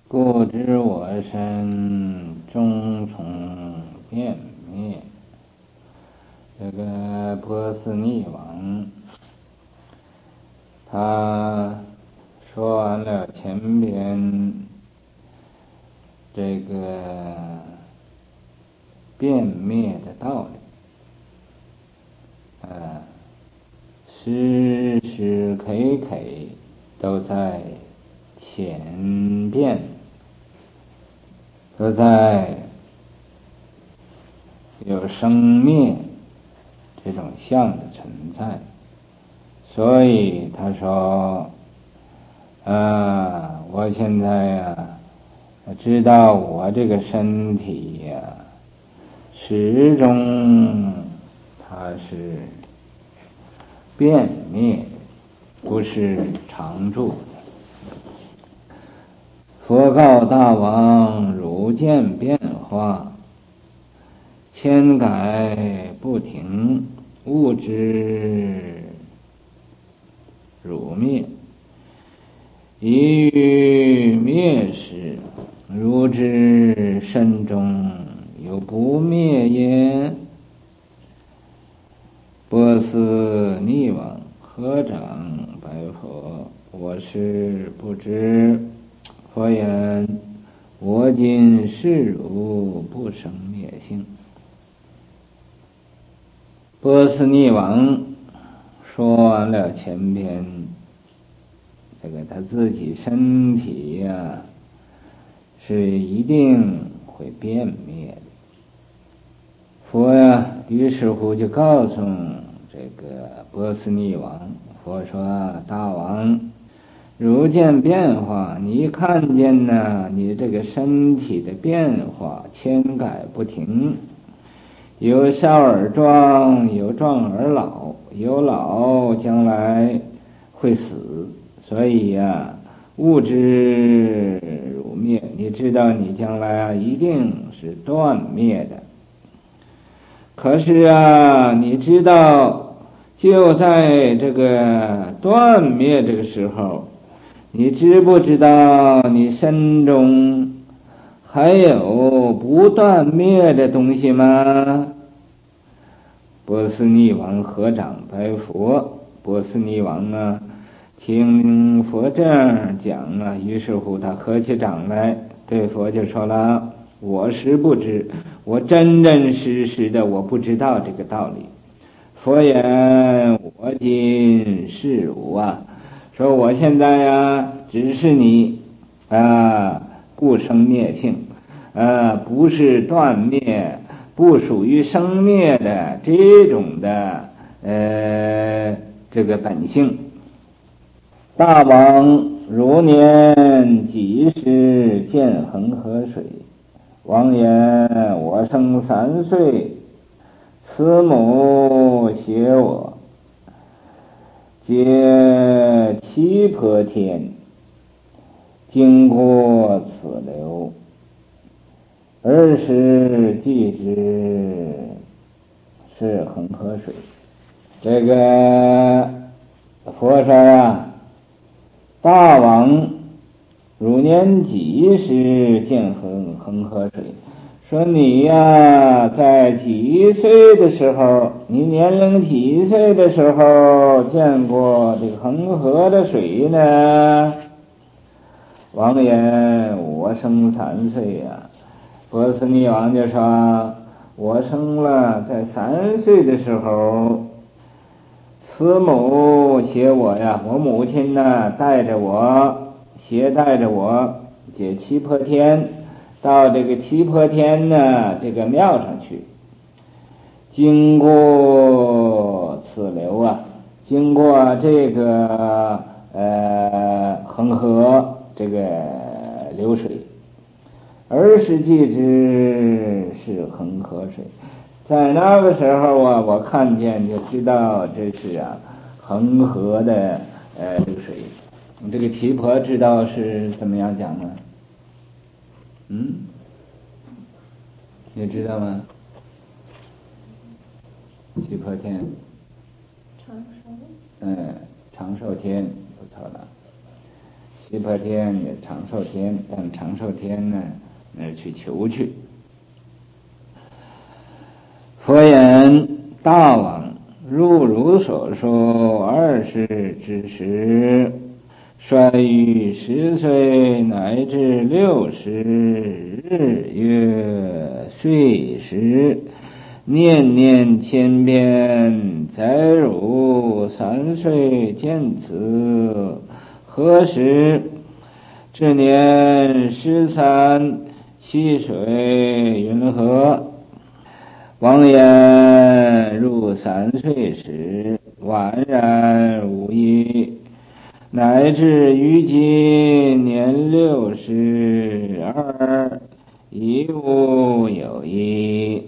故知我身终从变灭。这个波斯匿王，他说完了前边这个变灭的道理，时时刻刻都在前变，都在有生灭这种相的存在，所以他说我现在知道我这个身体始终它是变灭，不是常住的。佛告大王：汝见变化，千改不停，物之汝灭。一于灭时，汝之身中有不灭耶？波斯匿王合掌白佛：我是不知。佛言：我今是汝不生灭性。波斯匿王说完了前篇这个他自己身体是一定会变灭的。佛于是乎就告诉这个波斯匿王，佛说：大王，如见变化，你看见你这个身体的变化千改不停，有少而壮，有壮而老，有老将来会死，所以物之汝灭，你知道你将来一定是断灭的。可是你知道就在这个断灭这个时候，你知不知道你身中还有不断灭的东西吗？波斯匿王合掌白佛。波斯匿王听佛这样讲于是乎他合起掌来，对佛就说了：我实不知，我真真实实的我不知道这个道理。佛言：我今是汝说我现在只是你不生灭性，不是断灭，不属于生灭的这种的这个本性。大王，如年几时见恒河水？王言：我生3岁，慈母携我，皆七婆天，经过此流，儿时即知是恒河水。这个佛说大王，汝年几时见恒河水？说你在几岁的时候，你年龄几岁的时候见过这个恒河的水呢？王言：我生3岁波斯匿王就说：我生了在3岁的时候，慈母携我我母亲带着我，携带着我解七婆天，到这个七婆天这个庙上去，经过此流经过这个恒河这个流水，儿时即知是恒河水。在那个时候我看见就知道这是恒河的流水。这个七婆知道是怎么样讲吗？你知道吗？七婆天，长寿天，不错了。 西婆天也长寿天，但长寿天呢那儿去求去。佛言：大王，如汝所说，20之时，衰于10岁乃至60日月岁时，念念千遍，载汝3岁见此，何时？至年13，七水云何？王言：入3岁时，宛然无异，乃至于今年62，亦无有异。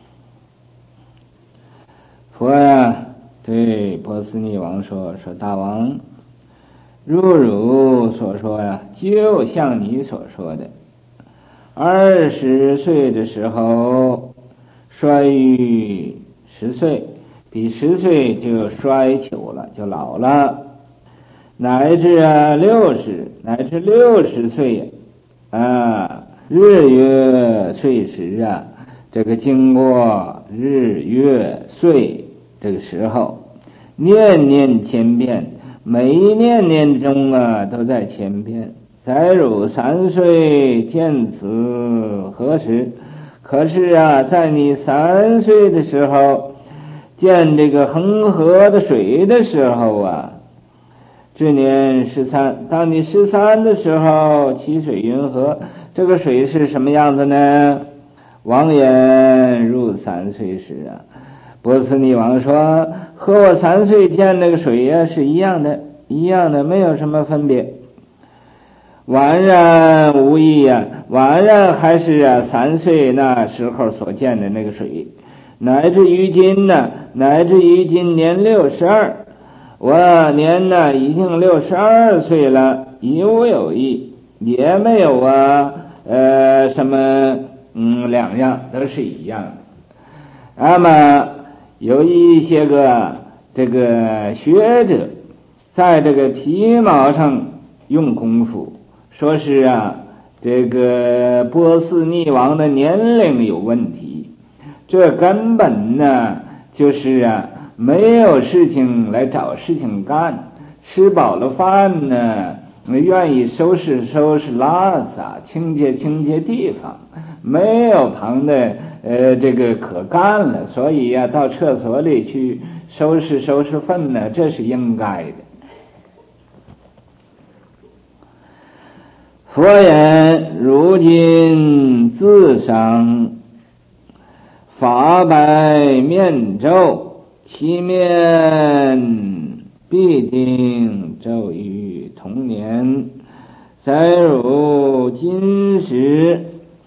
佛呀，对波斯匿王说：大王，如汝所说呀，就像你所说的，20岁的时候衰于10岁，比10岁就衰朽了，就老了，乃至乃至60岁日月岁时这个经过日月岁这个时候，念念千遍，每一念念中都在千遍。载汝3岁见此，何时？可是在你3岁的时候见这个恒河的水的时候至年13，当你13的时候，七水云何？这个水是什么样子呢？王言：入3岁时波斯匿王说，和我3岁见那个水是一样的，没有什么分别，宛然无异宛然还是3岁那时候所见的那个水，乃至于今年62，我年已经62岁了，亦无有异，也没有什么两样，都是一样的。那么有一些个这个学者在这个皮毛上用功夫，说是这个波斯匿王的年龄有问题，这根本就是没有事情来找事情干，吃饱了饭愿意收拾拉撒，清洁地方，没有旁的这个可干了，所以到厕所里去收拾粪这是应该的。佛言：如今自赏法百面咒，其面必定咒于同年，载汝今时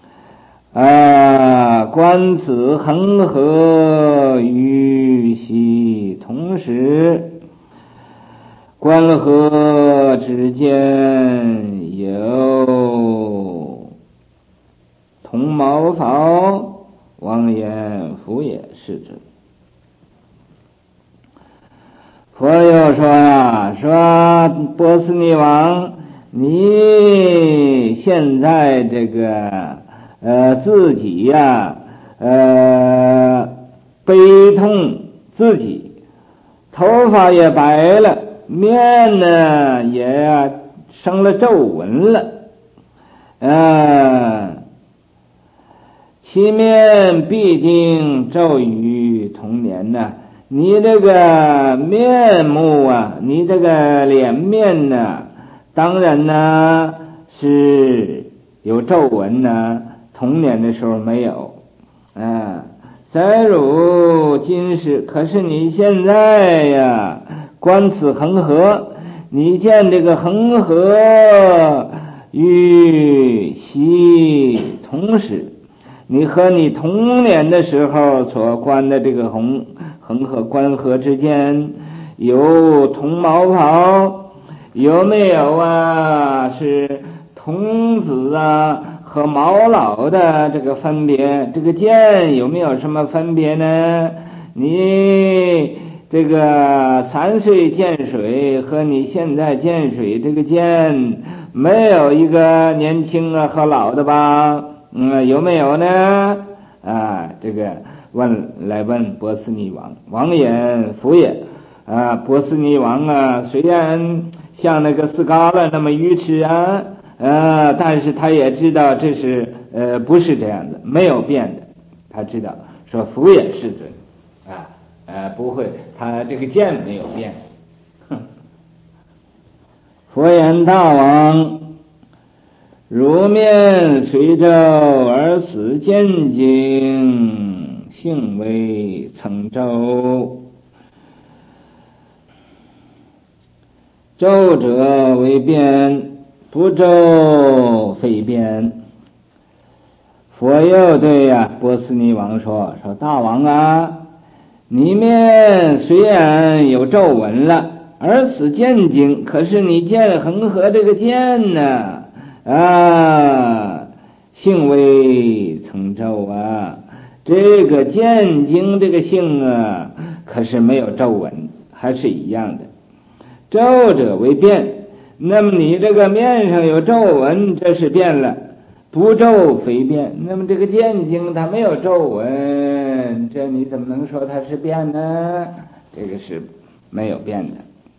观此恒河与兮同时，观河之间有铜毛袍。王言：夫也，是之。佛又说波斯匿王，你现在这个自己悲痛自己，头发也白了，面也生了皱纹了，其面必定咒于同年你这个面目你这个脸面当然是有皱纹童年的时候没有载汝今时，可是你现在观此恒河，你见这个恒河与兮同时，你和你童年的时候所观的这个恒河观河之间有铜毛袍，有没有是童子和毛老的这个分别？这个见有没有什么分别呢？你这个3岁见水和你现在见水这个见没有一个年轻啊和老的吧？有没有呢？这个问波斯尼王，王言福也。波斯尼王啊，虽然像那个斯嘎了那么愚痴啊，但是他也知道这是不是这样的，没有变的。他知道说福也世尊，不会，他这个剑没有变。佛言大王，如面随舟而死见经，性为乘舟。舟者为变，不舟非变。佛又对波斯尼王说大王啊，你面虽然有皱纹了，而此剑经，可是你见恒河这个剑呢，性为乘舟这个剑经这个性可是没有皱纹，还是一样的。皱者为变，那么你这个面上有皱纹，这是变了，不皱非变。那么这个剑经它没有皱纹，这你怎么能说它是变呢？这个是没有变的。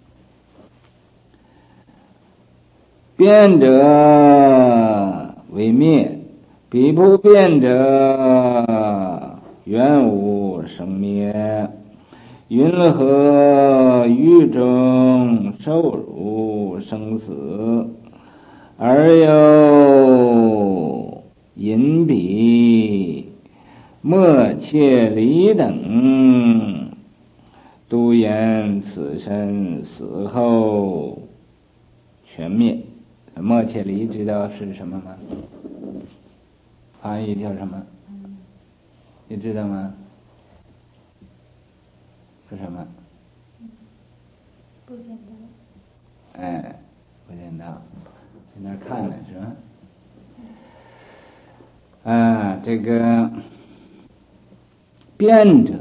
变者为灭，彼不变者原无生灭。云何于中受辱生死，而又隐彼莫切离等，独言此身死后全灭。莫切离知道是什么吗？翻译叫什么？你知道吗？是什么？ 不简单。不简单，在那儿看呢是吧？这个变者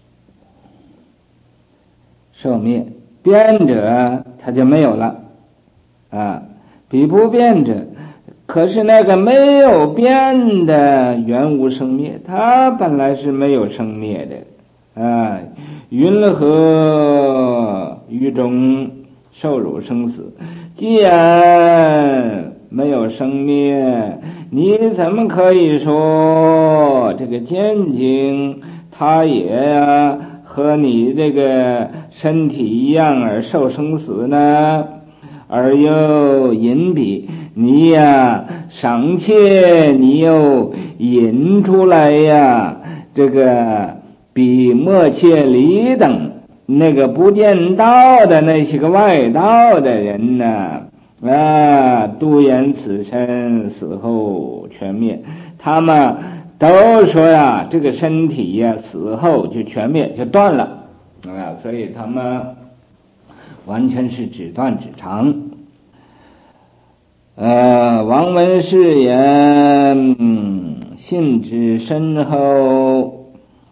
受灭，变者它就没有了彼不变者，可是那个没有变的原无生灭，它本来是没有生灭的。云何于中受辱生死？既然没有生灭，你怎么可以说这个剑经它也和你这个身体一样而受生死呢？而又隐彼，你尚且你又引出来这个比莫切离等那个不见道的那些个外道的人呢，独言此身死后全灭。他们都说这个身体死后就全灭，就断了所以他们完全是只断只长。王闻是言，信之深厚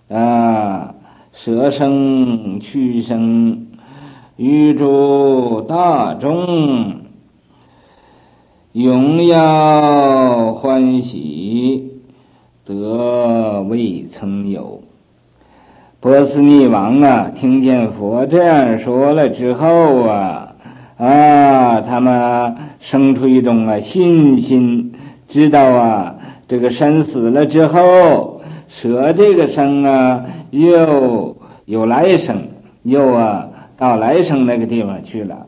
舍生屈生，于诸大众永耀欢喜，得未曾有。波斯匿王听见佛这样说了之后他们生出一种信心，知道这个生死了之后，舍这个生又有来生，又到来生那个地方去了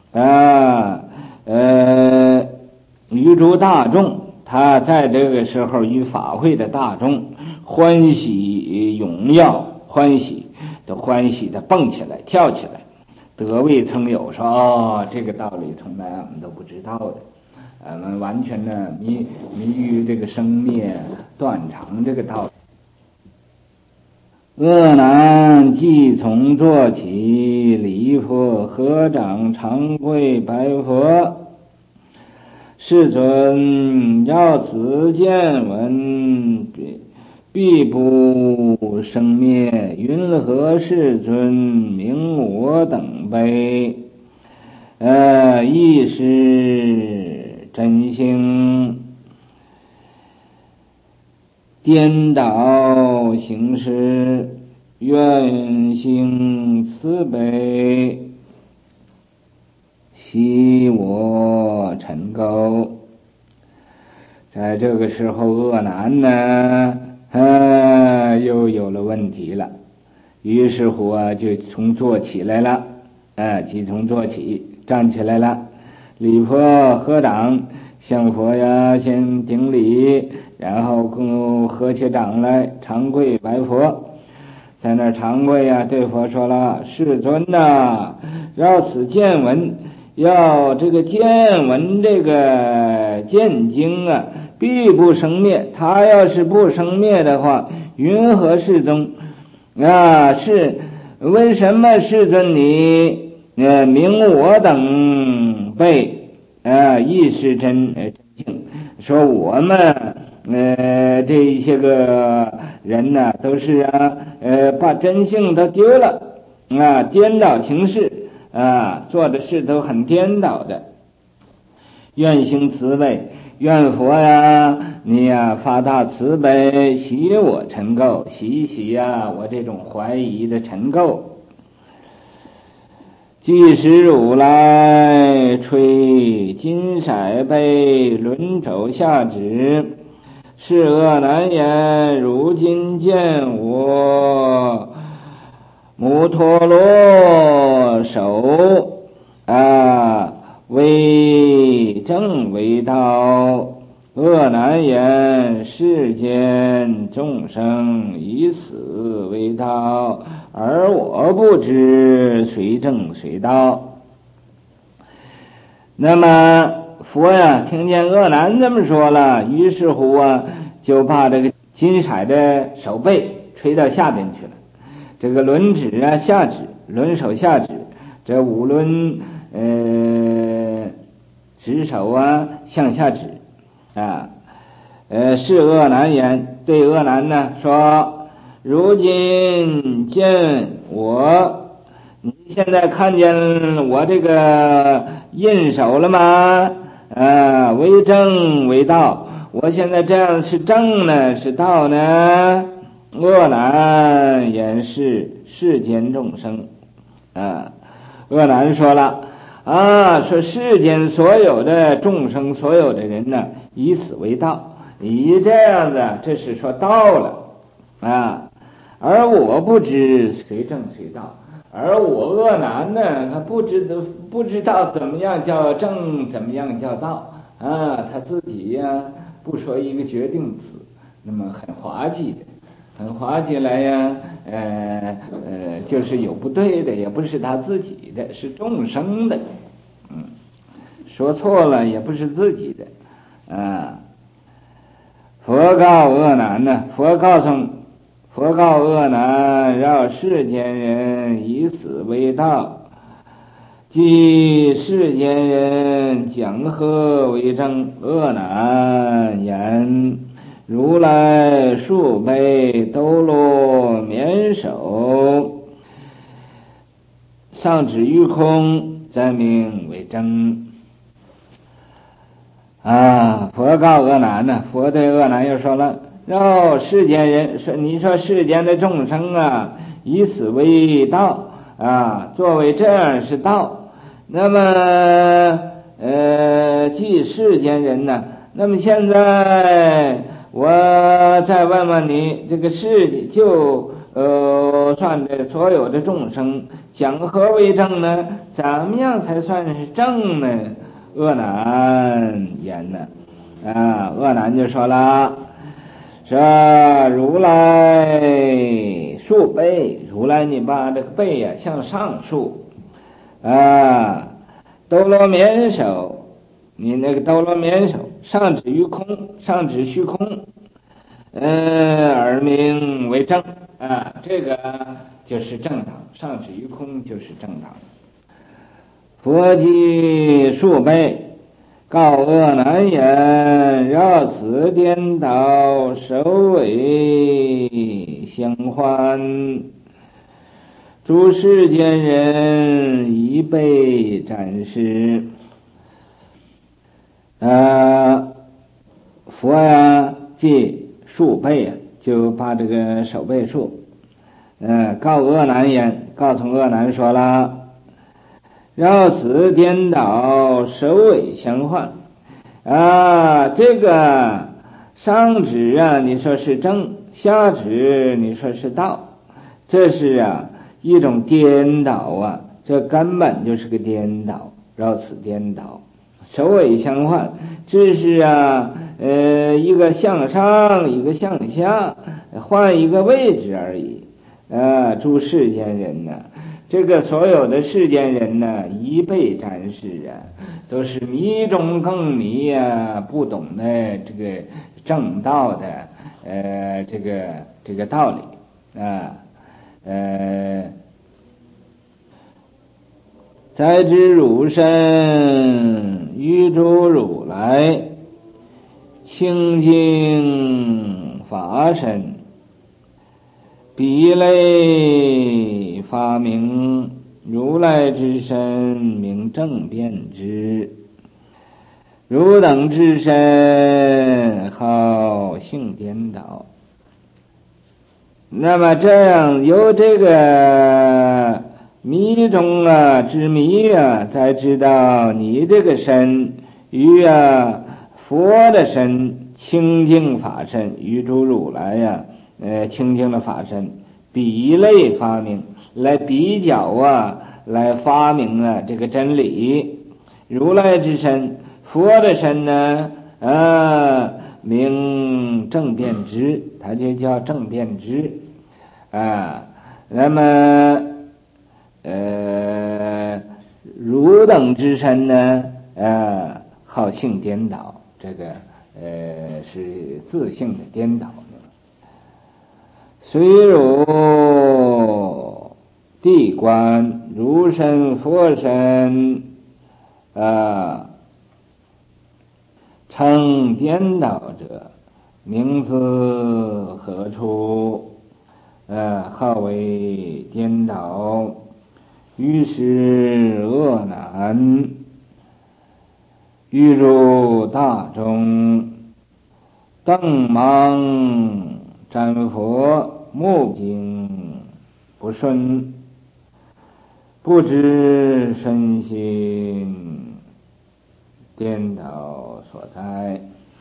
于诸大众，他在这个时候与法会的大众欢喜踊跃，欢喜的蹦起来跳起来，得未曾有，说这个道理从来我们都不知道的，我们完全迷于这个生灭断肠这个道理。恶男即从坐起，礼佛合掌长跪白佛，世尊要此见闻，必不生灭，云何世尊名我等悲？亦是真性颠倒行事，愿行慈悲，悉我尘垢。在这个时候，恶男呢，又有了问题了。于是乎啊，就从坐起来了，即从坐起，站起来了，礼佛合掌，向佛呀先顶礼，然后合起掌来，长跪白佛，在那长跪呀，对佛说了：“世尊呐，绕此见闻，要这个见闻这个见经啊，必不生灭。他要是不生灭的话，云何世尊？是为什么世尊你明我等辈亦是真性？说我们这一些个人呢，都是把真性都丢了颠倒行事做的事都很颠倒的。愿行慈悲，愿佛呀，你呀发大慈悲，洗我尘垢，洗洗我这种怀疑的尘垢。即使如来吹金骰杯，轮轴下旨，是恶难言，如今见我摩陀罗手为正为道，恶难言，世间众生以此为道，而我不知谁正谁道。那么佛呀听见恶难这么说了，于是乎就把这个金骰的手背吹到下边去了，这个轮指下指，轮手下指，这五轮指手向下指是恶难言，对恶难呢说：如今见我，你现在看见我这个印手了吗？为正为道，我现在这样是正呢是道呢？恶难言是世间众生恶难说了说世间所有的众生，所有的人呢，以此为道，以这样的，这是说道了而我不知谁正谁道，而我恶难呢，他不知道怎么样叫正，怎么样叫道他自己不说一个决定词，那么很滑稽来就是有不对的，也不是他自己的，是众生的说错了也不是自己的佛告恶难呢，佛告恶难，让世间人以此为道，即世间人讲何为正？恶难言，如来数杯兜罗绵手，上指于空，则名为正佛告恶难呢，佛对恶难又说了：让世间人说，你说世间的众生以此为道作为这样是道，那么即世间人呢，那么现在我再问问你，这个世界就算这所有的众生讲何为正呢？怎么样才算是正呢？恶难言呢恶难就说了，说如来竖背，如来你把这个背向上竖兜罗绵手，你那个兜罗绵手，上指于空，上指虚空而名为正这个就是正当，上指于空就是正当。佛即数背，告恶难言，绕此颠倒，首尾相还，诸世间人已被展示佛呀即数倍啊，就把这个手背数告恶难言，告诉恶难说了，绕此颠倒，首尾相换这个上指你说是正，下指你说是倒，这是一种颠倒这根本就是个颠倒，绕此颠倒，首尾相换，只是一个向上，一个向下，换一个位置而已诸世间人这个所有的世间人一辈瞻视都是迷中更迷不懂得这个正道的这个道理在知汝身于诸如来清净法身，彼类发明如来之身，名正遍知，汝等之身好性颠倒。那么这样由这个迷中之迷才知道你这个身与佛的身清净法身与诸如来清净的法身比类发明，来比较来发明这个真理。如来之身，佛的身呢名正遍知，它就叫正遍知那么汝等之身呢好性颠倒，这个是自性的颠倒。虽汝地观如身佛身称颠倒者，名字何处号为颠倒，于是恶难，欲入大众，瞪盲瞻佛，目睛不顺，不知身心颠倒所在。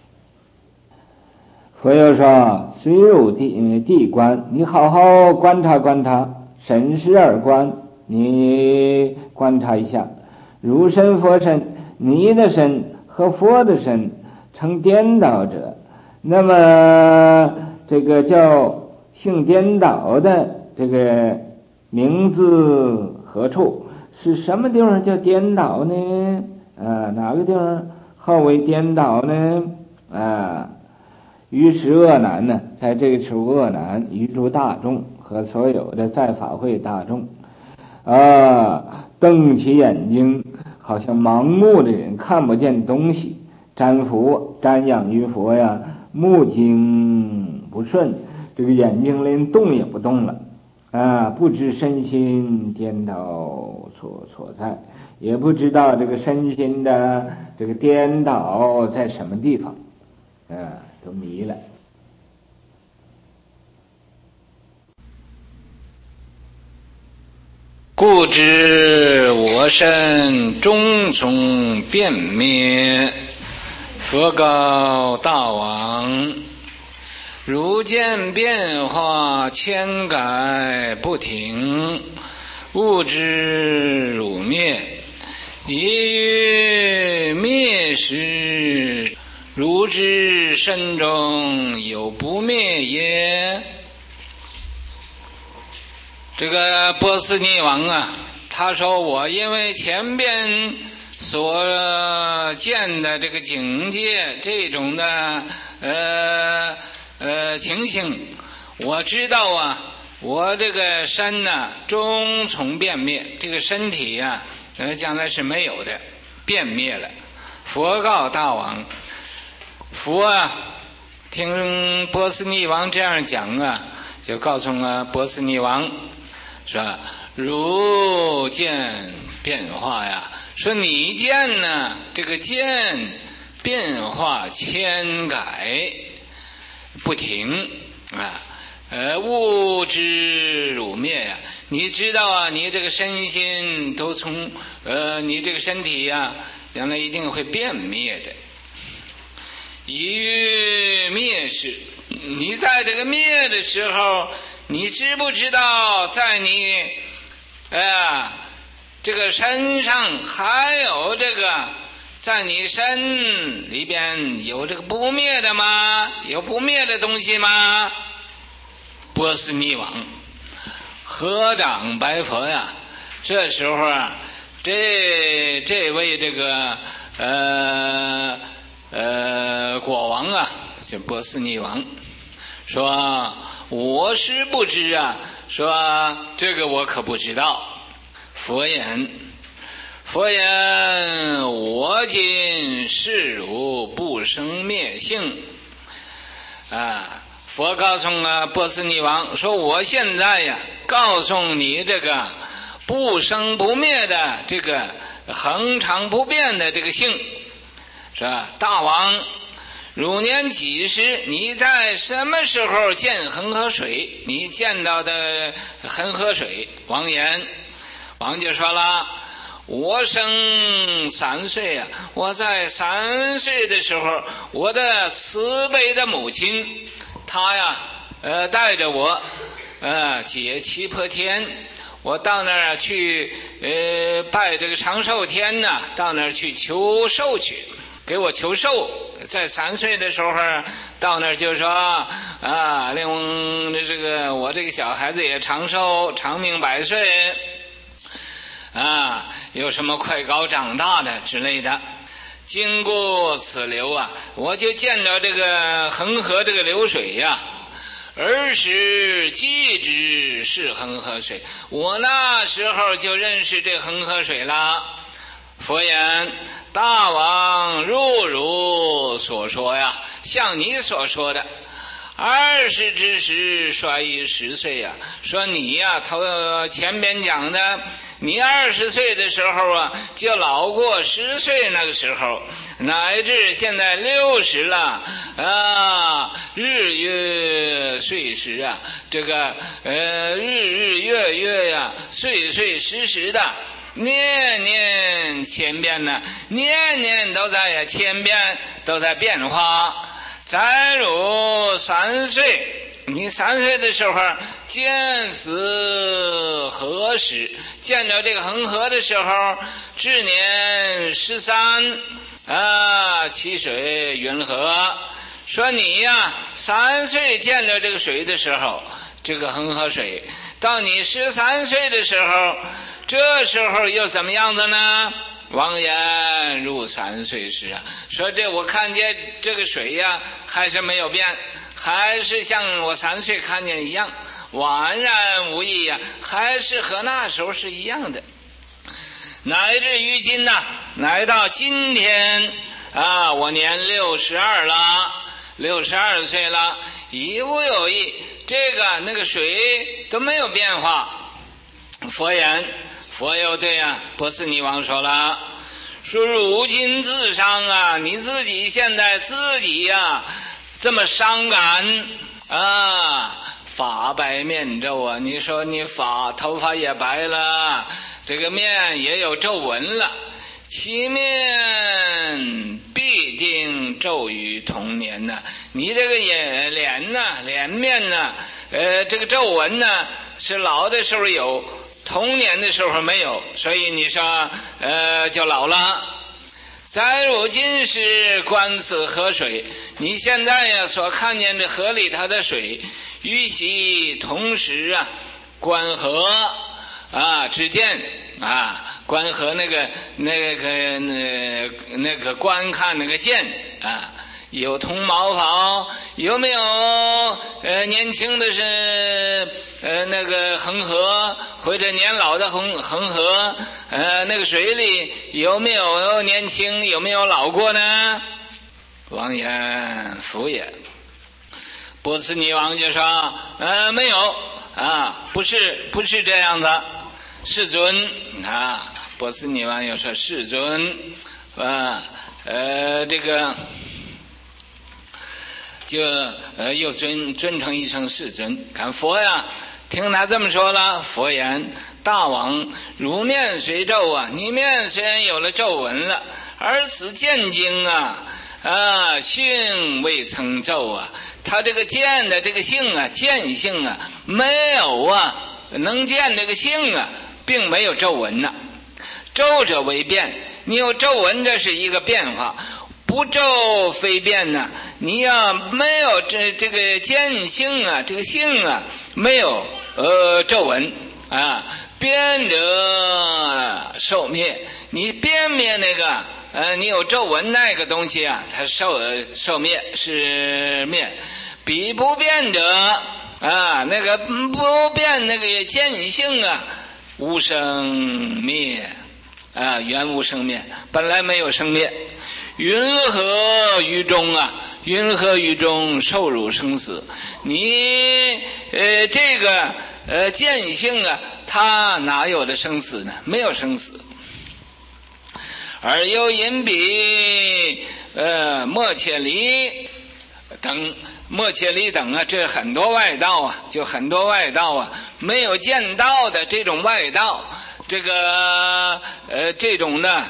佛又说，虽入地观，你好好观察观察，审视而观，你观察一下，如身佛身，你的身和佛的身成颠倒者，那么这个叫性颠倒的这个名字何处？是什么地方叫颠倒呢？哪个地方号为颠倒呢？于是恶难呢，在这个时候恶难于诸大众和所有的在法会大众瞪起眼睛，好像盲目的人看不见东西，瞻佛瞻仰于佛目睛不顺，这个眼睛连动也不动了不知身心颠倒所在，也不知道这个身心的这个颠倒在什么地方都迷了。 故知我身终从变灭，佛告大王，如见变化千改不停，物之汝灭，一于灭时，如知身中有不灭耶？这个波斯匿王他说，我因为前边所见的这个境界，这种的情形，我知道我这个身终从变灭，这个身体将来是没有的，变灭了。佛告大王，佛听波斯匿王这样讲就告诉了波斯匿王说，如见变化说你见这个见变化千改不停啊。物之汝灭呀，你知道啊，你这个身心都从你这个身体呀，将来一定会变灭的。以于灭时，你在这个灭的时候，你知不知道在你这个身上还有这个，在你身里边有这个不灭的吗？有不灭的东西吗？波斯匿王合掌白佛呀，这时候啊，这位这个国王啊，就波斯匿王说：“我是不知啊，说这个我可不知道。”佛言：“我今示汝不生灭性啊。”佛告诉波斯匿王说：“我现在呀，告诉你这个不生不灭的这个恒常不变的这个性，是吧？大王，汝年几时？你在什么时候见恒河水？你见到的恒河水？”王言，王就说了：“我生3岁啊，我在3岁的时候，我的慈悲的母亲。”他呀，带着我，解七婆天，我到那儿去，拜这个长寿天呢，到那儿去求寿去，给我求寿。在3岁的时候，到那儿就说令这个我这个小孩子也长寿，长命100岁，有什么快高长大的之类的。经过此流啊，我就见到这个恒河这个流水呀，儿时即知是恒河水，我那时候就认识这恒河水了。佛言：“大王如汝所说呀，像你所说的，20之时衰于10岁呀，说你呀，前边讲的。你20岁的时候啊，就老过10岁那个时候，乃至现在60了日月岁时啊，这个日月月呀，岁时时的，年年千变呢，年年都在千变，都在变化。再如3岁。你3岁的时候见此河时，见着这个恒河的时候，至年13其水云河。说你呀，3岁见着这个水的时候，这个恒河水，到你13岁的时候，这时候又怎么样子呢？王言：“入3岁时啊，说这我看见这个水呀，还是没有变。还是像我3岁看见一样，宛然无异呀，还是和那时候是一样的。乃至于今呐，乃到今天我年62了，62岁了，已无有异，这个那个水都没有变化。”佛言，佛又对波斯匿王说了，说如今自伤啊，你自己现在自己呀这么伤感发白面皱啊！你说你头发也白了，这个面也有皱纹了，其面必定皱于童年呢。你这个脸面呢，这个皱纹呢是老的时候有，童年的时候没有，所以你说就老了。再如今是观此河水，你现在呀所看见这河里头的水，与其同时观河之见观河那个观看那个见有同毛发，有没有年轻的是那个恒河，或者年老的恒河那个水里有没有年轻，有没有老过呢？王言：夫也。波斯匿王就说没有不是这样的，世尊波斯匿王又说世尊这个就又尊称一声世尊。看佛呀，听他这么说了，佛言：大王，汝面虽皱啊，你面虽然有了皱纹了，而此见经啊，性未曾皱啊。他这个见的这个性啊，见性啊，没有啊，能见这个性啊，并没有皱纹呢。皱者为变，你有皱纹，这是一个变化。不皱非变呢，你要没有这个见性啊，这个性啊没有皱纹啊，变者寿灭。你变灭那个你有皱纹那个东西啊，它寿灭是灭。彼不变者啊，那个不变那个见性啊，无生灭啊，原无生灭，本来没有生灭。云何于中啊？云何于中受辱生死？你这个见性啊，它哪有的生死呢？没有生死。而又因彼莫切离等。莫切离等啊，这很多外道啊，就很多外道啊，没有见到的这种外道，这个这种呢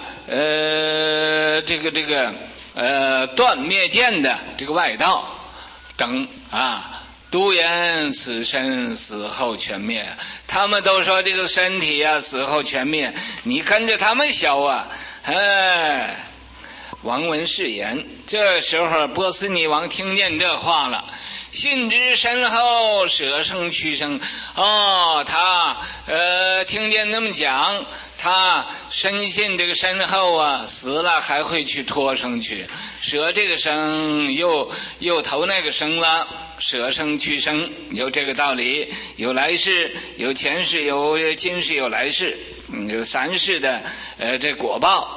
断灭见的这个外道等啊，都言此身死后全灭。他们都说这个身体啊死后全灭，你跟着他们学啊，王闻是言，这时候波斯匿王听见这话了，信之身后舍生屈生。他听见那么讲，他深信这个身后啊死了还会去脱生去，舍这个生又投那个生了，舍生屈生，有这个道理，有来世，有前世，有今世，有来世，有三世的这果报。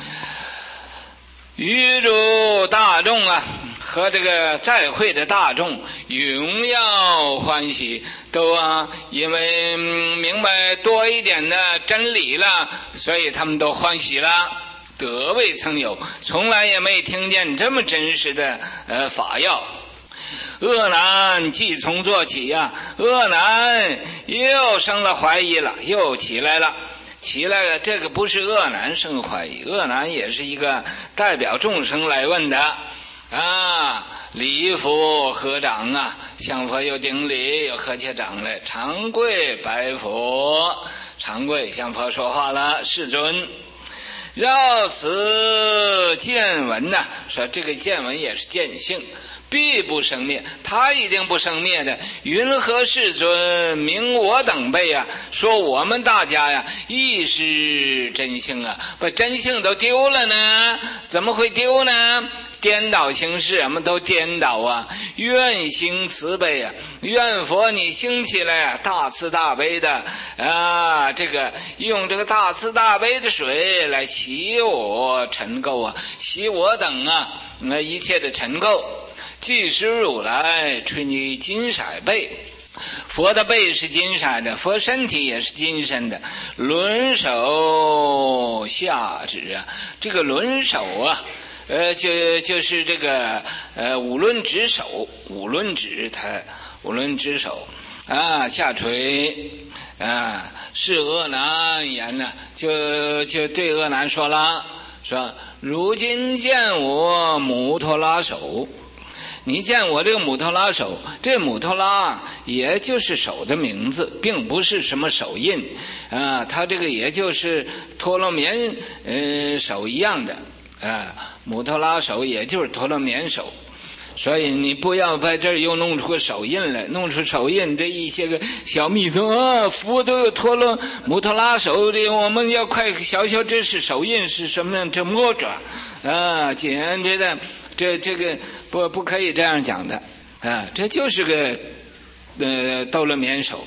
于诸大众啊，和这个在会的大众永要欢喜，都因为明白多一点的真理了，所以他们都欢喜了。得未曾有，从来也没听见这么真实的法要。恶男即从做起呀，恶男又生了怀疑了，又起来了。这个不是恶男生怀疑，恶男也是一个代表众生来问的啊。礼佛合掌啊，向佛有顶礼，有合切掌来，长跪拜佛，长跪向佛说话了，世尊。绕此见闻呐，说这个见闻也是见性，必不生灭，他一定不生灭的。云何世尊明我等辈啊，说我们大家呀亦是真性啊，把真性都丢了呢？怎么会丢呢？颠倒行事，我们都颠倒啊！愿行慈悲啊，愿佛你兴起来啊，大慈大悲的这个用这个大慈大悲的水来洗我尘垢啊，洗我等那一切的尘垢。即使如来吹你金色背，佛的背是金色的，佛身体也是金身的，轮手下指啊，这个轮手啊。就是这个五轮指手，五轮指手啊，下垂啊，是恶男言呢，就对恶男说了，说如今见我母托拉手，你见我这个母托拉手，这母托拉也就是手的名字，并不是什么手印啊，它这个也就是陀罗绵手一样的母托拉手也就是陀罗绵手，所以你不要在这儿又弄出个手印来，弄出手印这一些个小密宗佛都有母托拉手的，我们要快小这是手印是什么样？这魔爪简直的，这个不可以这样讲的这就是个陀罗绵手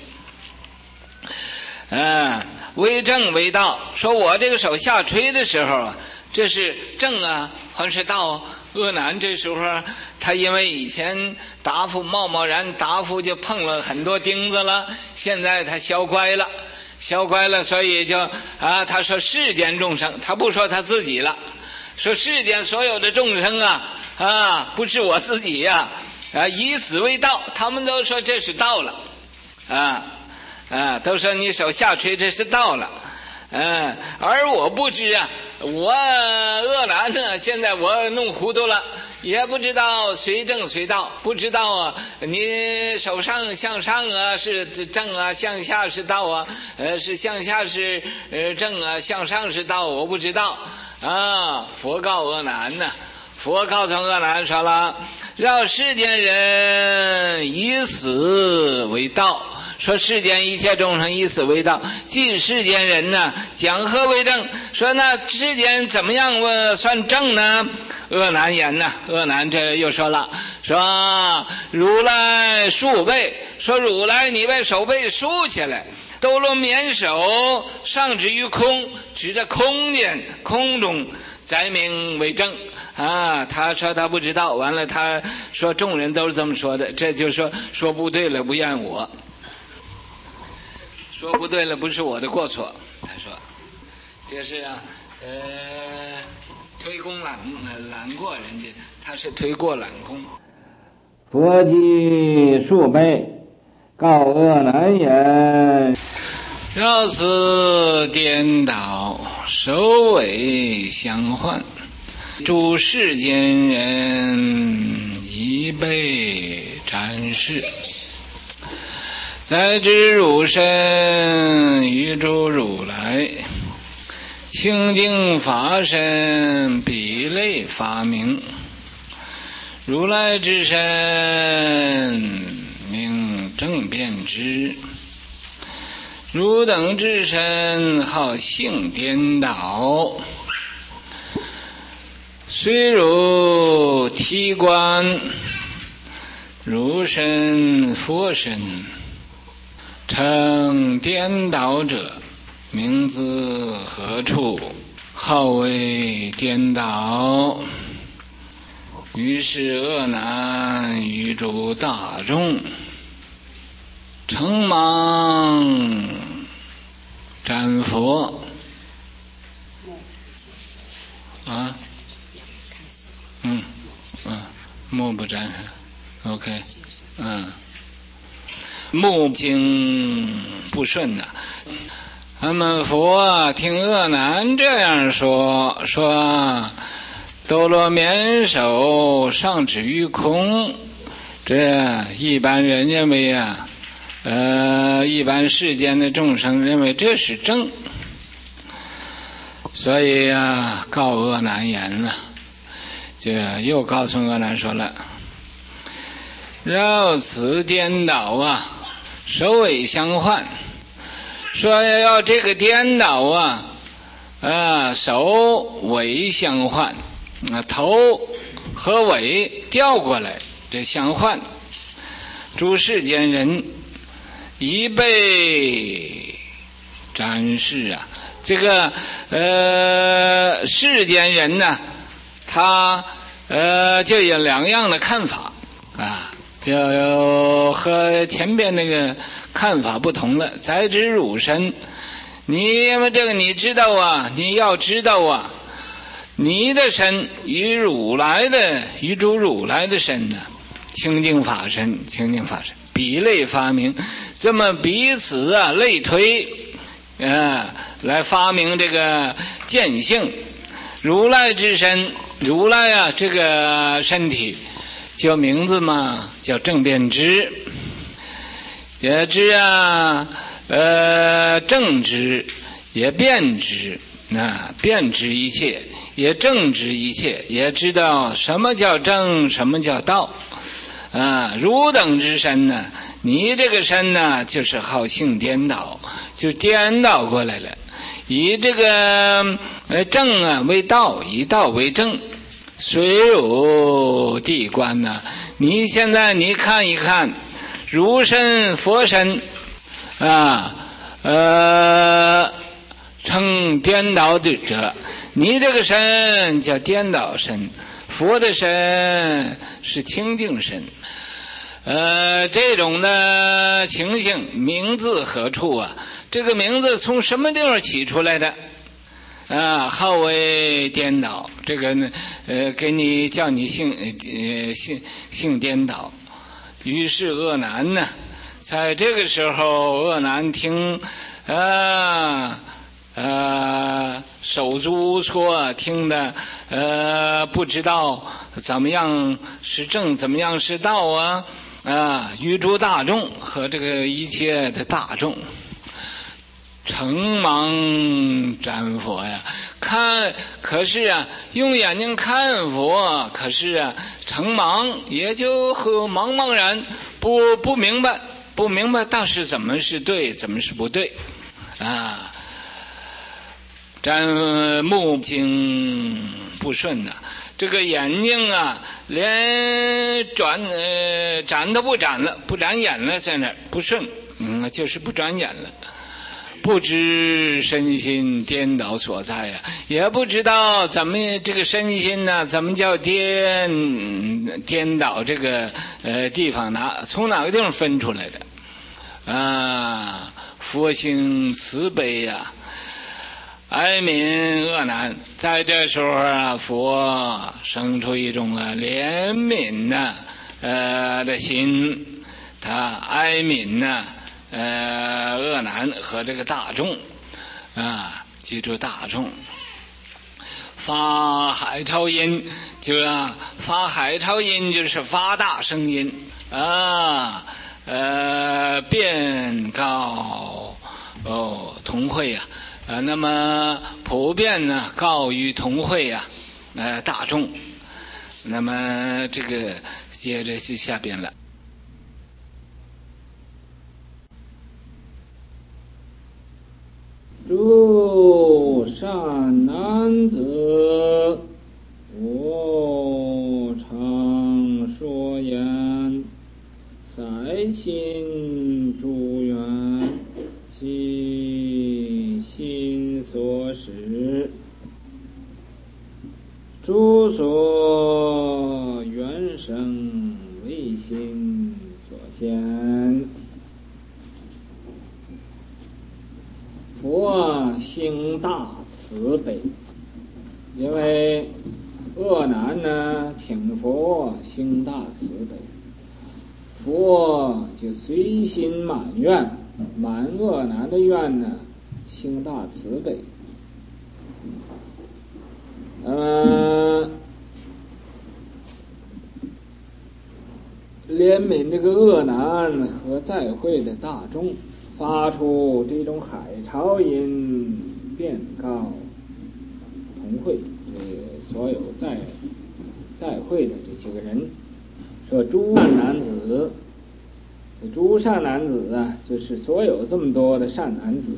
为正为道，说我这个手下垂的时候这是正还是道恶男这时候他因为以前答复贸然答复就碰了很多钉子了，现在他消乖了，所以就他说世间众生，他不说他自己了， 说世间所有的众生不是我自己呀，以此为道，他们都说这是道了，都说你手下垂这是道了，而我不知啊，我恶难呢，现在我弄糊涂了，也不知道随正随道，不知道你手上向上是正向下是道是向下是正向上是道，我不知道佛告恶难呢，佛告诉恶难说了，让世间人以死为道，说世间一切众生以死为道，即世间人呢讲何为正？说那世间人怎么样算正呢？恶难言呢，恶难这又说了，说如来竖背，说如来你把手背竖起来，兜罗绵手上指于空，指着空间空中，载名为正他说他不知道，完了他说众人都是这么说的，这就说不对了，不怨我，说不对了，不是我的过错。他说这是推功揽过人家，他是推过揽功。 佛即数辈告恶难言， 绕此颠倒，首尾相换，诸世间人已被展示，在知汝身与诸如来，清净法身比类发明，如来之身名正遍知，汝等之身好性颠倒，虽汝体观汝身佛身，称颠倒者名字何处？好为颠倒。于是恶难于诸大众，承忙瞻佛目不沾身 OK 目经不顺他们佛听恶难这样说兜罗绵手上指于空，这一般人认为一般世间的众生认为这是正，所以告恶难言了，就又告诉恶难说了，绕此颠倒首尾相换，说要这个颠倒首尾相换，头和尾调过来，这相换，诸世间人已被展示这个世间人呢，他就有两样的看法有和前边那个看法不同了。在知汝身，因为这个你知道你要知道你的身与如来的与诸如来的身呢，清净法身比类发明，这么彼此类推来发明这个见性。如来之身，如来这个身体叫名字嘛，叫正遍知，也知正知，也遍知遍知一切，也正知一切，也知道什么叫正，什么叫道汝等之身呢，你这个身呢，就是好性颠倒，就颠倒过来了，以这个正为道，以道为正。虽汝地观你现在你看一看如身佛身称颠倒的者，你这个身叫颠倒身，佛的身是清净身。这种的情形名字何处这个名字从什么地方起出来的好为颠倒，这个呢，给你叫你性颠倒。于是恶男呢，在这个时候，恶男听手足无措，听的不知道怎么样是正，怎么样是道于诸大众和这个一切的大众，诚盲瞻佛呀，看，可是用眼睛看佛，可是诚盲，也就茫茫然，不明白到底怎么是对，怎么是不对瞻目睛不顺这个眼睛连眨都不眨了，不眨眼了，在那儿不顺，就是不转眼了。不知身心颠倒所在也不知道怎么这个身心怎么叫颠倒这个地方从哪个地方分出来的佛性慈悲哀悯恶难，在这时候佛生出一种怜悯的心，他哀悯恶难和这个大众记住大众，发海潮音，就是发海潮音，就是发大声音遍告同会那么普遍告于同会大众。那么这个接着就下边了。 诸善男子，我常说言，塞心诸愿，其心所使，诸所缘生，为心所现。佛兴大慈悲，因为恶难请佛兴大慈悲，佛就随心满愿，满恶难的愿兴大慈悲。那么怜悯这个恶难和在会的大众，发出这种海潮音，遍告同会所有在会的这些个人，说诸善男子，诸善男子就是所有这么多的善男子。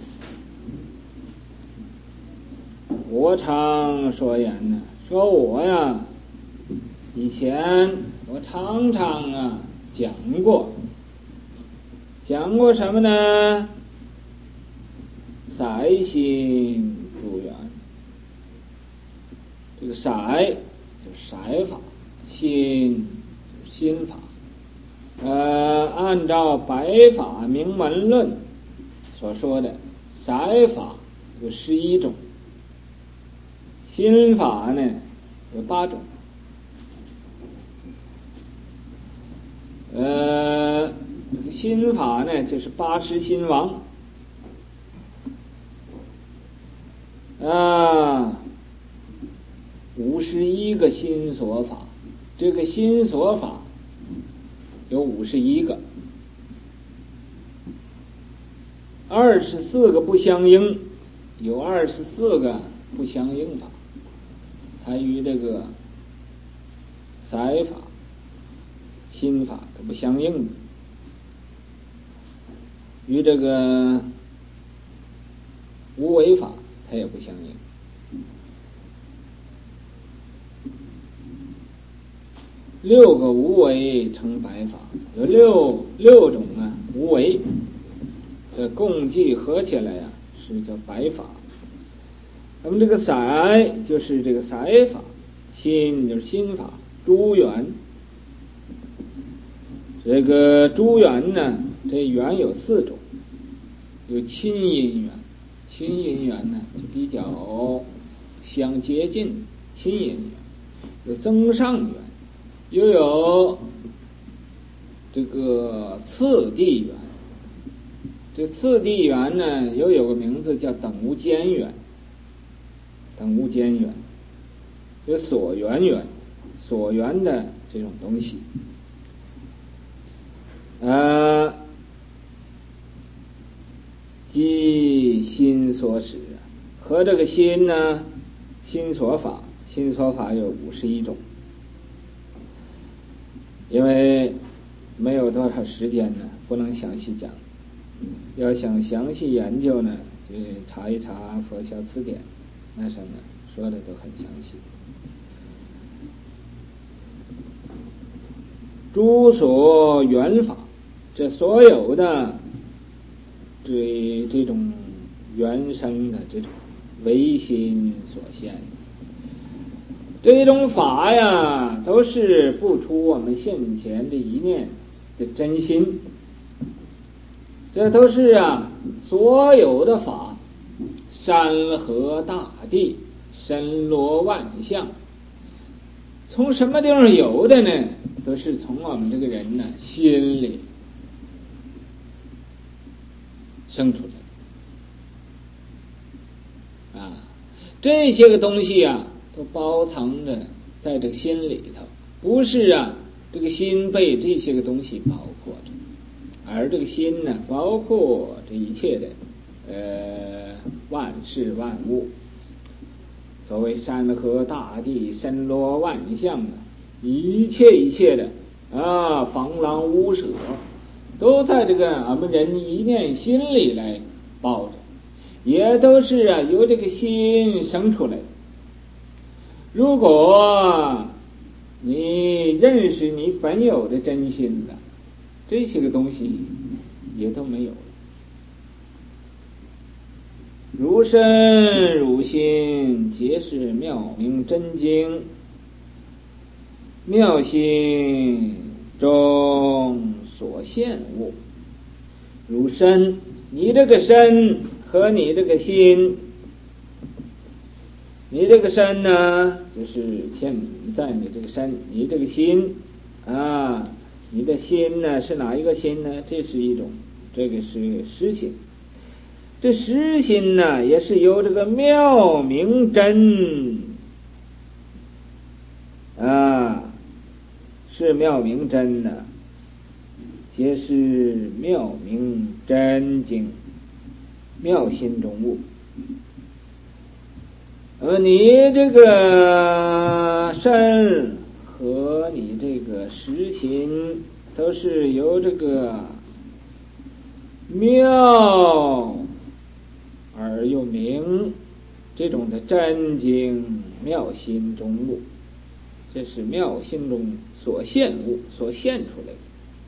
我常说言说我以前我常常讲过什么呢？塞心诸缘，这个塞就是塞法，心就是心法。按照百法明门论所说的，塞法有11种，心法有8种。心法就是80心王51个心所法，这个心所法有51个，24个不相应，有24个不相应法，它与这个塞法、心法都不相应的，与这个无为法它也不相应。6个无为成百法，有六种无为，这共计合起来是叫百法。那么这个塞就是这个塞法，心就是心法，诸缘。这个诸缘这缘有4种，有亲因缘，亲因缘就比较相接近亲因缘，有增上缘，又有这个次第缘。这次第缘呢，又有个名字叫等无间缘。等无间缘有所缘缘，所缘的这种东西，即心所使，和这个心呢，心所法，心所法有51种。因为没有多少时间呢，不能详细讲。要想详细研究呢，就查一查佛教词典，那上面说的都很详细。诸所缘法，这所有的这种原生的这种唯心所现，这种法呀，都是不出我们现前的一念的真心。这都是所有的法，山河大地，森罗万象，从什么地方有的呢？都是从我们这个人呢心里生出来的这些个东西都包藏着在这个心里头，不是这个心被这些个东西包括着，而这个心呢，包括这一切的万事万物。所谓山河大地，森罗万象一切的防狼污蛇，都在这个俺们人一念心里来抱着，也都是由这个心生出来的。如果你认识你本有的真心了，这些个东西也都没有了。如身如心，皆是妙明真经，妙心中所现物。如身，你这个身和你这个心，你这个身呢，就是现在你这个身，你这个心你的心呢是哪一个心呢？这是一种，这个是实心。这实心呢，也是由这个妙明真是妙明真呢，皆是妙明真经，妙心中物。你这个身和你这个实心都是由这个妙而又明这种的真经妙心中物，这是妙心中所现物，所现出来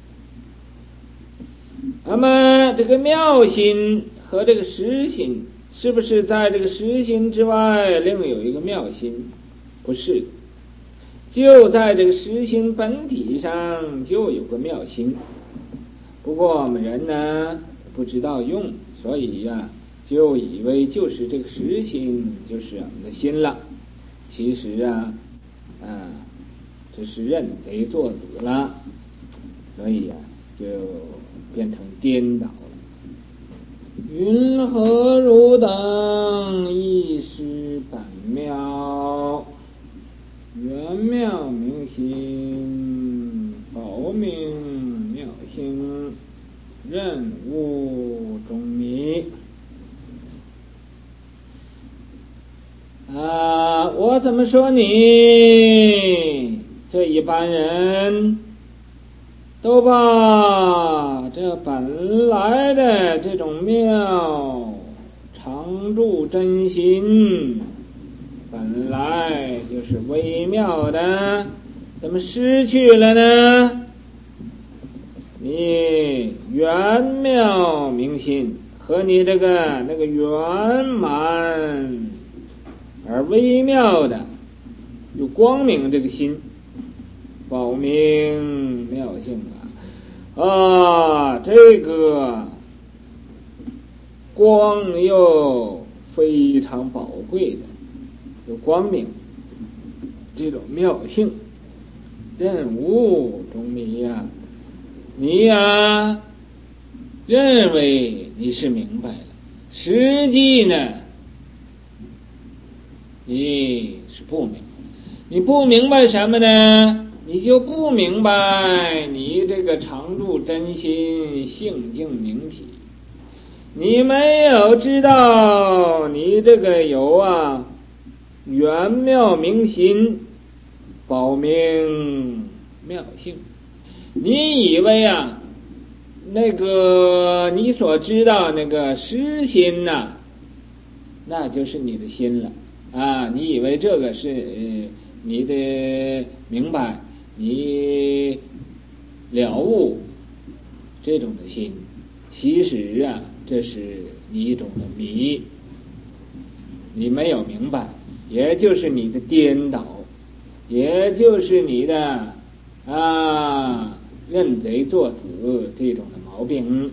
的。那么这个妙心和这个实心，是不是在这个实心之外另有一个妙心？不是，就在这个实心本体上就有个妙心。不过我们人呢不知道用，所以就以为就是这个实心就是我们的心了。其实这是认贼作子了，所以就变成颠倒了。云何如等亦是本妙，圆妙明心，保明妙心，任物中迷。我怎么说你这一般人都把这本来的这种妙常住真心，本来就是微妙的，怎么失去了呢？你圆妙明心和你这个那个圆满而微妙的有光明这个心，保明妙性这个光又非常宝贵的， 有光明这种妙性，任无中迷呀，你呀认为你是明白了，实际呢你是不明白。你不明白什么呢？你就不明白你这个常住真心性净明体，你没有知道你这个有圆妙明心保明妙性。你以为那个你所知道那个实心那就是你的心了你以为这个是你的明白，你了悟这种的心，其实这是你一种的迷，你没有明白，也就是你的颠倒，也就是你的认贼作死这种的毛病。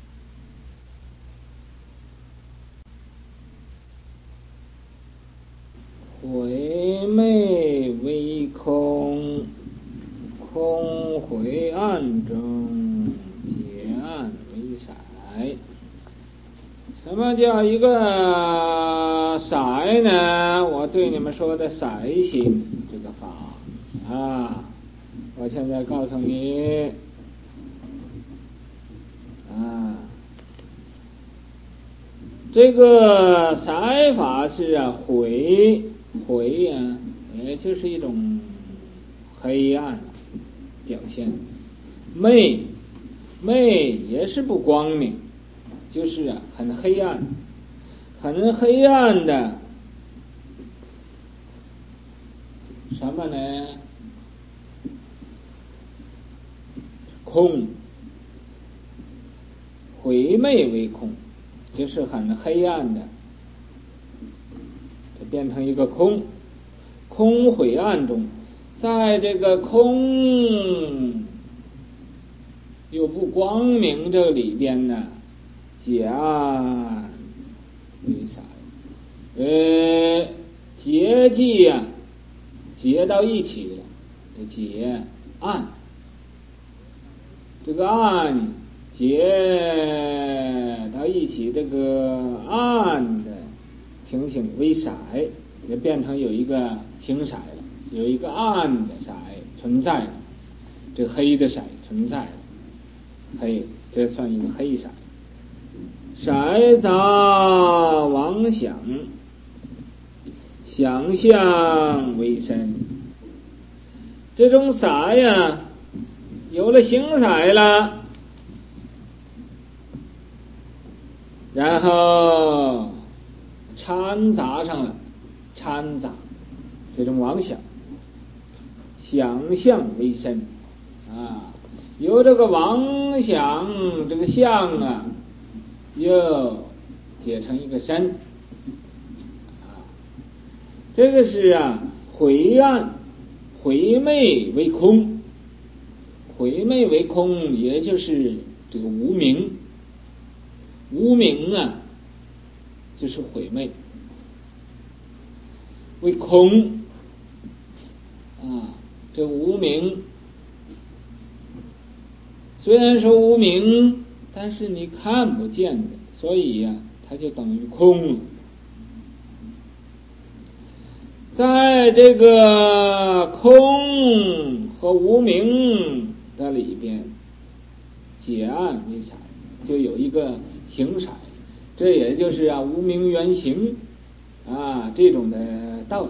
回昧为空，空回暗中，结暗为色。什么叫一个色呢？我对你们说的色心这个法我现在告诉你这个色法是回也就是一种黑暗表现，昧也是不光明，就是很黑暗的什么呢？空，回昧为空，就是很黑暗的，就变成一个空晦暗中，在这个空又不光明这里边呢，结暗为色。结迹结到一起了，这结暗，这个暗结到一起，这个暗的情形为色，也变成有一个形色了，有一个暗的色存在了，这黑的色存在了，黑，这算一个黑色。色杂妄想，想象为身。这种色有了形色了，然后掺杂上了，这种妄想，想象为身由这个妄想这个相又结成一个身这个是回暗回昧为空，回昧为空，也就是这个无明就是毁昧为空这无明虽然说无明，但是你看不见的，所以它就等于空了。在这个空和无明的里边，结暗为色，就有一个形色，这也就是无明原形这种的道理。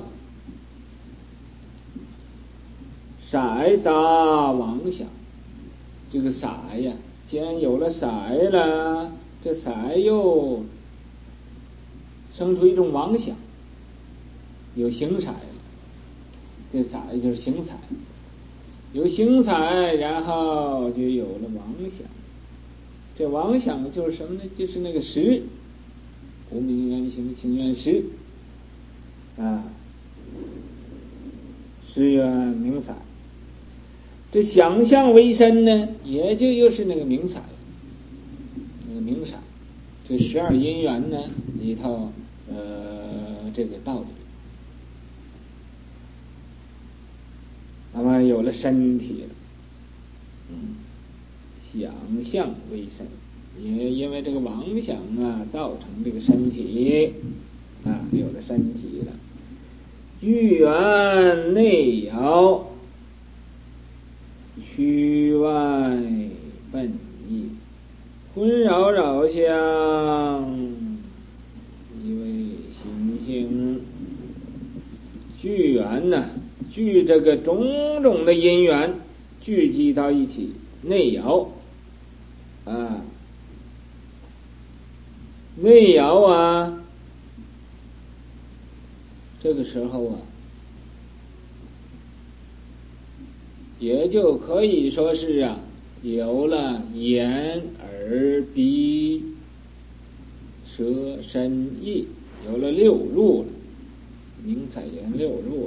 色杂妄想，这个色既然有了色了，这色又生出一种妄想，有形色，这色就是形色，有形色，然后就有了妄想。这妄想就是什么呢？就是那个识，无明原形，形原识识缘名色。这想象为身呢，也就又是那个名色，那个名色，这12因缘呢里头这个道理有了身体了。想象为身，也因为这个妄想啊，造成这个身体啊，有了身体了。具缘内爻，虚外本意，昏扰扰相，以为心性。聚缘呢，聚这个种种的因缘聚集到一起，内爻啊，内爻啊，这个时候啊，也就可以说是啊，有了眼耳鼻舌身意，有了六入了，明彩言六入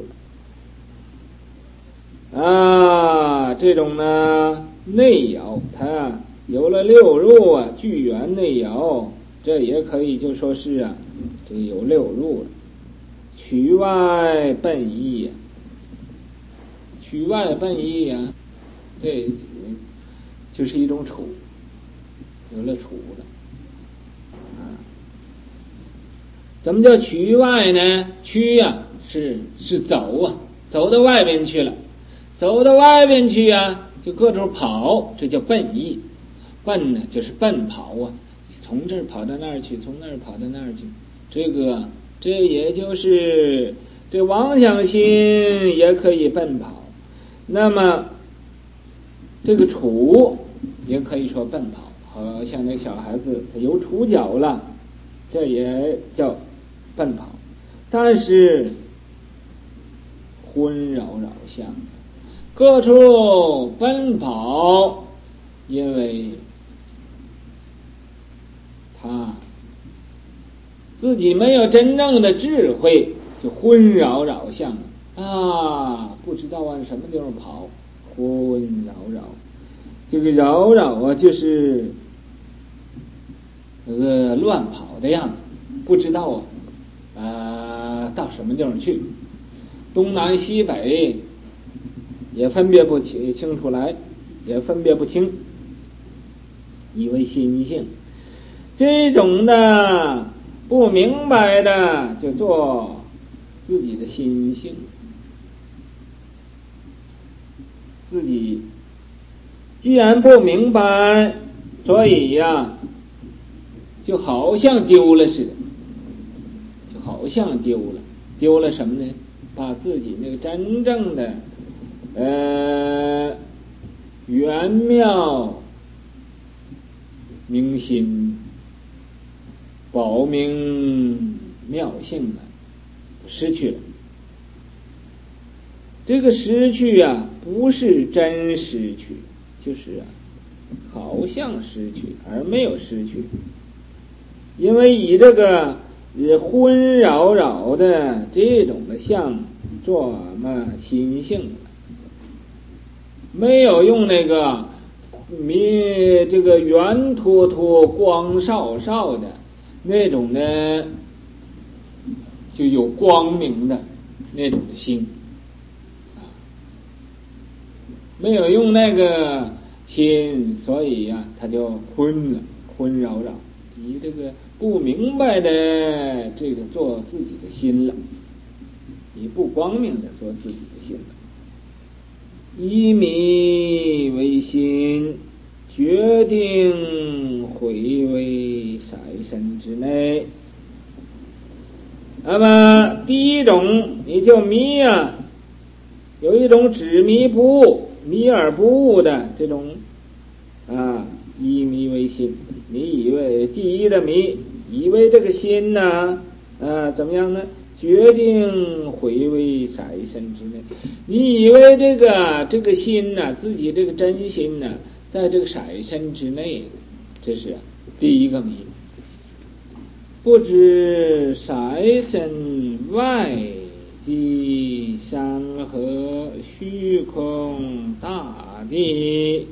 了啊。这种呢内爻，它有了六入啊，聚缘内爻，这也可以就说是啊，这个有六入了。取外奔意，取外奔意啊，这就是一种处，有了处了啊。怎么叫取外呢？取啊，是走啊，走到外边去了，走到外边去啊，就各处跑，这叫奔意。奔呢，就是奔跑啊，从这儿跑到那儿去，从那儿跑到那儿去。这也就是这妄想心也可以奔跑。那么这个处也可以说奔跑，好像那小孩子他有触角了，这也叫奔跑。但是昏扰扰相，各处奔跑，因为他自己没有真正的智慧，就昏扰扰相啊，不知道往什么地方跑，昏扰扰。这个扰扰啊，就是乱跑的样子，不知道到什么地方去，东南西北也分别不清楚来，也分别不清，以为心性。这种的不明白的，就做自己的心性，自己既然不明白，所以呀，就好像丢了似的，就好像丢了什么呢？把自己那个真正的圆妙明心保明妙性呢，失去了。这个失去啊，不是真失去，就是好像失去而没有失去。因为以这个昏扰扰的这种的相做心性，没有用那个这个圆脱脱光少少的那种的，就有光明的那种的心，没有用那个心，所以他就昏扰扰，以这个不明白的这个做自己的心了，以不光明的做自己的心了。以迷为心，决定回为色身之内。那么第一种，你就迷有一种执迷不悟、迷而不悟的这种以迷为心。你以为第一的迷，以为这个心怎么样呢？决定回为色身之内。你以为这个心自己这个真心在这个色身之内，这是第一个迷。不知色身外即山河虚空大地，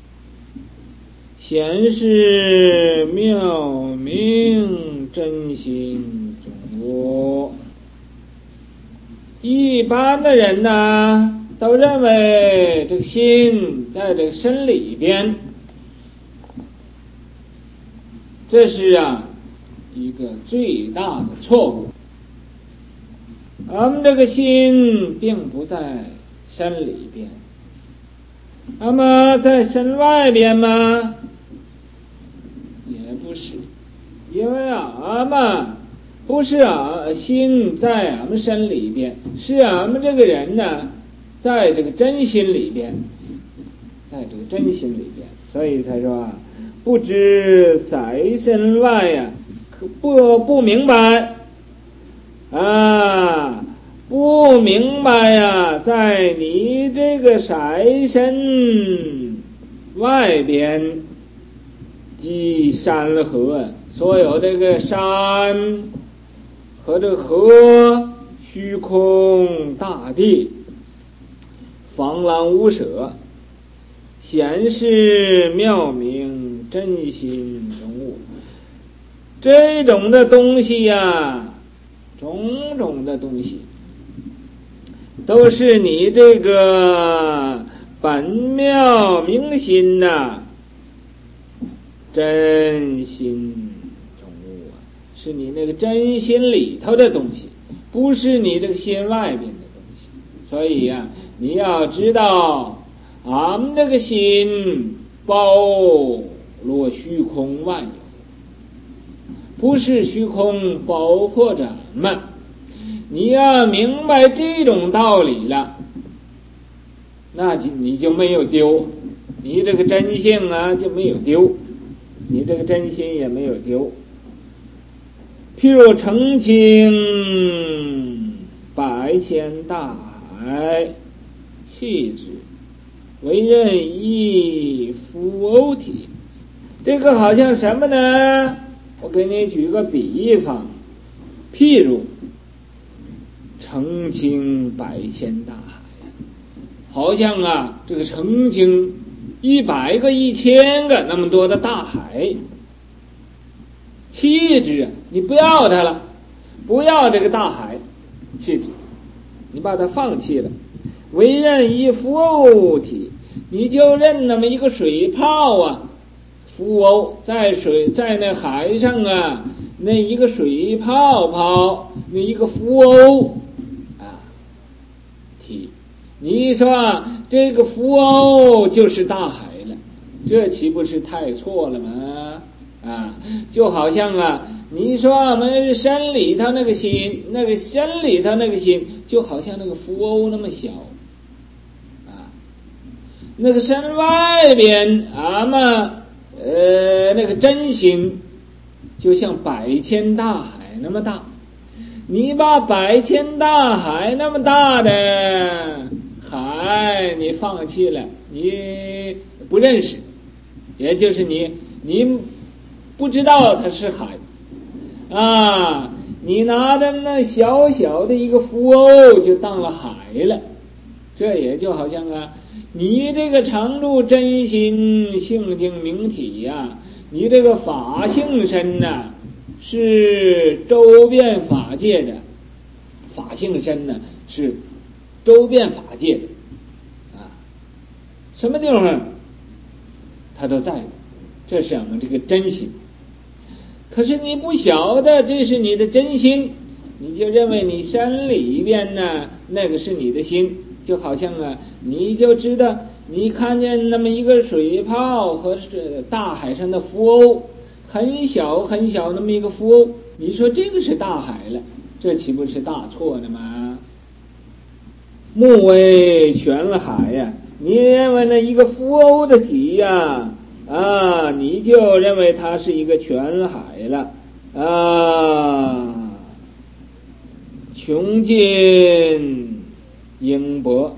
显示妙明真心中我。一般的人都认为这个心在这个身里边，这是一个最大的错误。我们这个心并不在身里边，那么在身外边吗？也不是，因为我们不是心在我们身里边，是我们这个人呢，在这个真心里边，在这个真心里边，所以才说不知在身外不明白不明白在你这个色身外边，即山河，所有这个山和这个河，虚空大地，放浪无舍，显示妙明真心中物，这种的东西种种的东西都是你这个本妙明心真心中物是你那个真心里头的东西，不是你这个心外边的东西。所以你要知道俺们这个心包罗虚空万有，不是虚空包括着俺们。你要明白这种道理了，那你就没有丢，你这个真性就没有丢，你这个真心也没有丢。譬如澄清百千大海，气质为任意浮偶体，这个好像什么呢？我给你举个比方，譬如澄清百千大海，好像这个澄清100个1000个那么多的大海，气质你不要它了，不要这个大海气质，你把它放弃了，为任意浮偶体，你就认那么一个水泡浮偶在那海上那一个水泡泡，那一个浮偶体，你说这个浮偶就是大海了，这岂不是太错了吗？就好像你说我们身里头那个心，那个身里头那个心就好像那个浮偶那么小那个身外边那个真心就像百千大海那么大，你把百千大海那么大的海你放弃了，你不认识，也就是你不知道它是海你拿着那小小的一个浮偶就当了海了，这也就好像你这个常住真心性净明体你这个法性身是周遍法界的，法性身是周遍法界的什么地方它都在的，这是我们这个真心。可是你不晓得这是你的真心，你就认为你身里边那个是你的心，就好像你就知道你看见那么一个水泡和大海上的浮偶，很小很小那么一个浮偶，你说这个是大海了，这岂不是大错了吗？目为全海你认为那一个浮偶的体你就认为它是一个全海了穷尽英博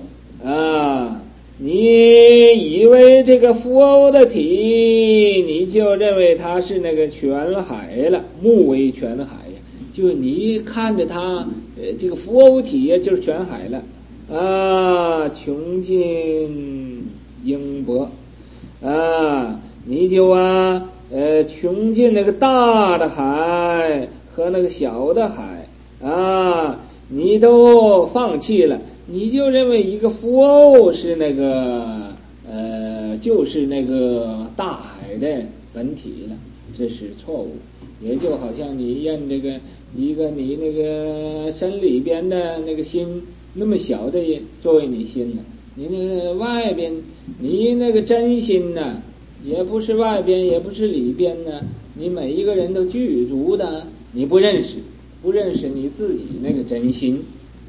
你以为这个浮偶的体，你就认为它是那个全海了，目为全海就你看着它这个浮偶体就是全海了穷尽英博你就穷尽那个大的海和那个小的海你都放弃了， 你就认为一个浮偶是那个就是那个大海的本体了，这是错误。也就好像你认这个一个你那个身里边的那个心那么小的作为你心了，你那个外边你那个真心呢，也不是外边也不是里边呢，你每一个人都具足的，你不认识你自己那个真心。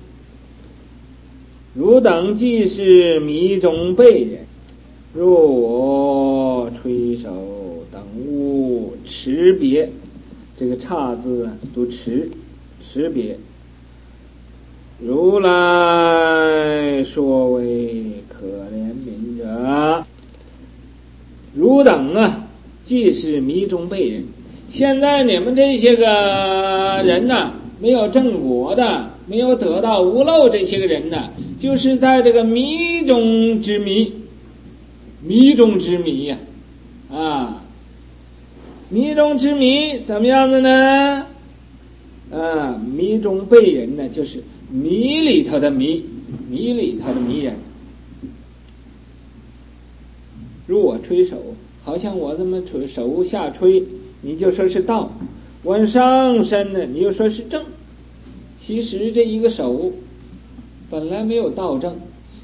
汝等既是迷中辈人，若我垂手等勿持别，这个差字读持别。如来说为可怜悯者，汝等啊，既是迷中辈人，现在你们这些个人呢，没有正果的，没有得到无漏这些个人呢，就是在这个迷中之迷呀，迷中之迷怎么样的呢？迷中辈人呢，就是迷里头的迷人。如我吹手，好像我这么手下吹，你就说是道；往上伸呢，你就说是正。其实这一个手本来没有道正，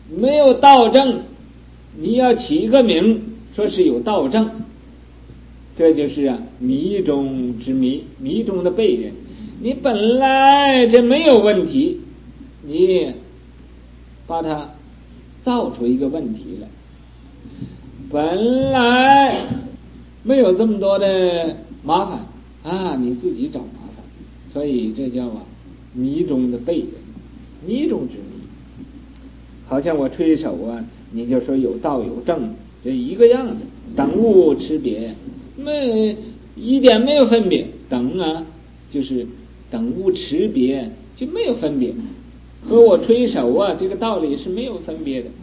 你要起个名说是有道正，这就是迷中之迷中的辈人。你本来这没有问题，你把它造出一个问题来，本来没有这么多的麻烦你自己找麻烦，所以这叫迷中的辈人，迷中之迷。好像我吹手你就说有道有正，这一个样子，等物持别，一点没有分别。等就是等物持别，就没有分别，和我吹手这个道理是没有分别的。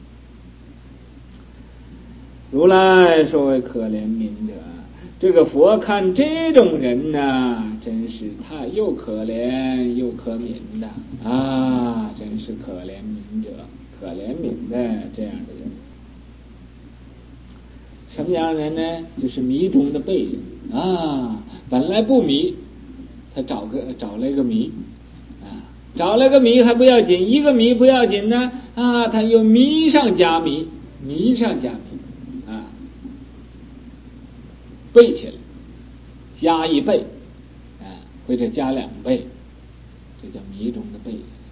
如来说为可怜悯者，这个佛看这种人呢，真是他又可怜又可悯的真是可怜悯者，可怜悯的这样的人。什么样的人呢？就是迷中的辈人本来不迷，他找了一个迷找了个迷还不要紧，一个迷不要紧呢他又迷上加迷背起来，加一倍或者加2倍，这叫迷中的辈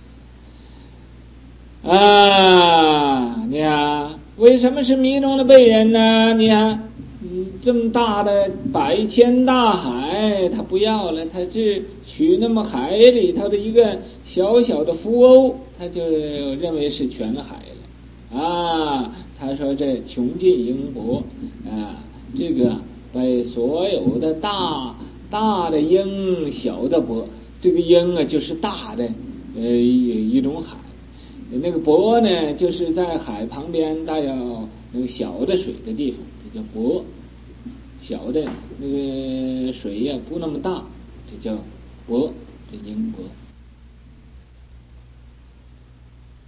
人你看为什么是迷中的辈人呢？你看这么大的百千大海他不要了，他只取那么海里头的一个小小的浮偶，他就认为是全海了他说这穷尽盈博这个被所有的大的鹰小的博，这个鹰就是大的一种海，那个博呢就是在海旁边带有那个小的水的地方，这叫博。小的那个水不那么大，这叫博，这鹰博。